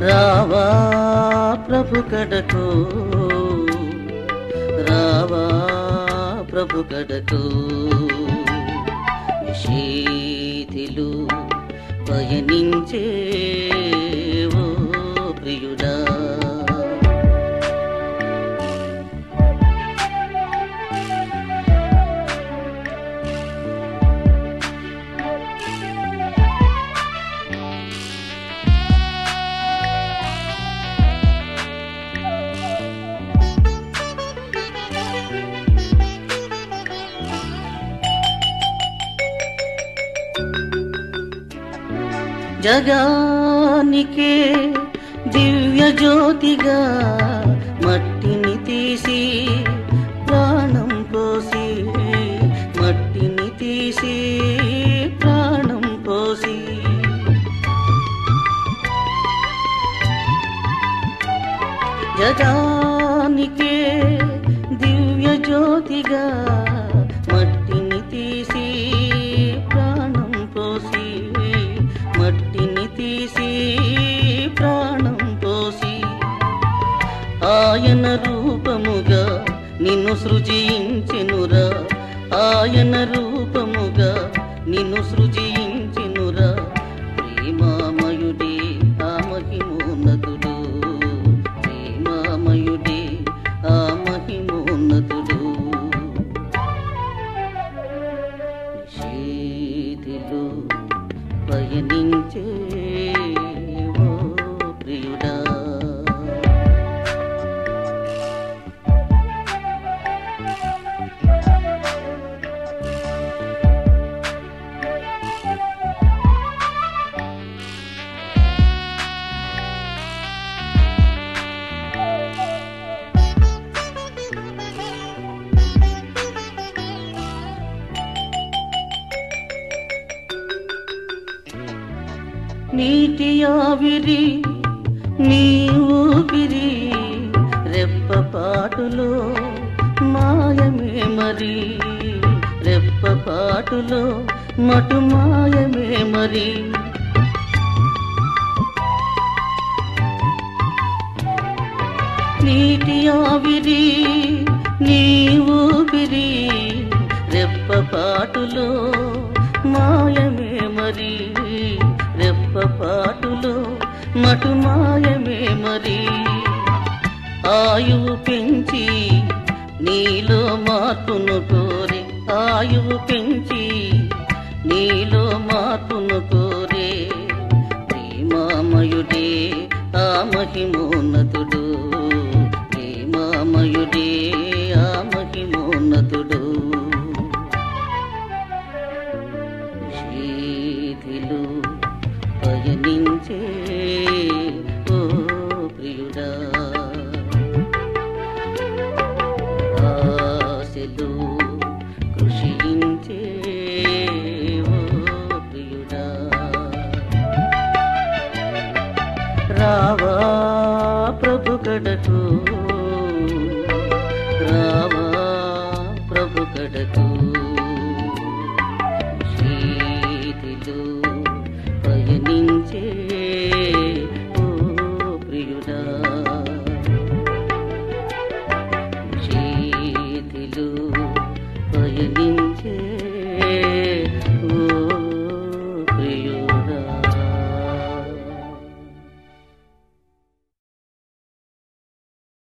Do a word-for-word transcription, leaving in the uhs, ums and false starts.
రావా ప్రభు కడకు, రావా ప్రభు కడకు, నిషేధిలు పయనించే ఓ ప్రియుడా. జగానికే దివ్య జ్యోతిగా మట్టిని తీసి ప్రాణం పోసి, మట్టిని తీసి ప్రాణం పోసి, జగానికే దివ్య జ్యోతిగా మట్టిని తీసి ప్రాణం పోసి, మట్టిని తీసి ప్రాణం పోసి, ఆయన రూపముగా నిన్ను సృజించెనురా, ఆయన రూపముగా నిన్ను సృజించెనురా. ప్రేమామయుడే ఆ మహిమోన్నతుడు, ప్రేమామయుడే ఆ మహిమోన్నతుడు. నిషేధిలో పయనించే ఓ ప్రియుడా. నీటి ఆవిరి నీ ఊపిరి రెప్పపాటులో మాయమే మరి, రెప్పపాటులో మటు మాయమే మరి. నీటి ఆవిరి నీ ఊపిరి రెప్పపాటులో మాయమే మరి, రెప్పపాటులో మటు మాయమే మరి. ఆయువు పెంచి నీలో మార్పును కోరే, ఆయువు పెంచి నీలో మార్పును కోరే. ప్రేమామయుడే ఆ మహిమోన్నతుడు, ప్రేమామయుడే ఆ మహిమోన్నతుడు. నిషేధిలో పయనించే ఓ ప్రియుడా. ఆశలు కృషించే ఓ ప్రియుడా. రావా ప్రభు కడకు, రావా ప్రభు కడకు.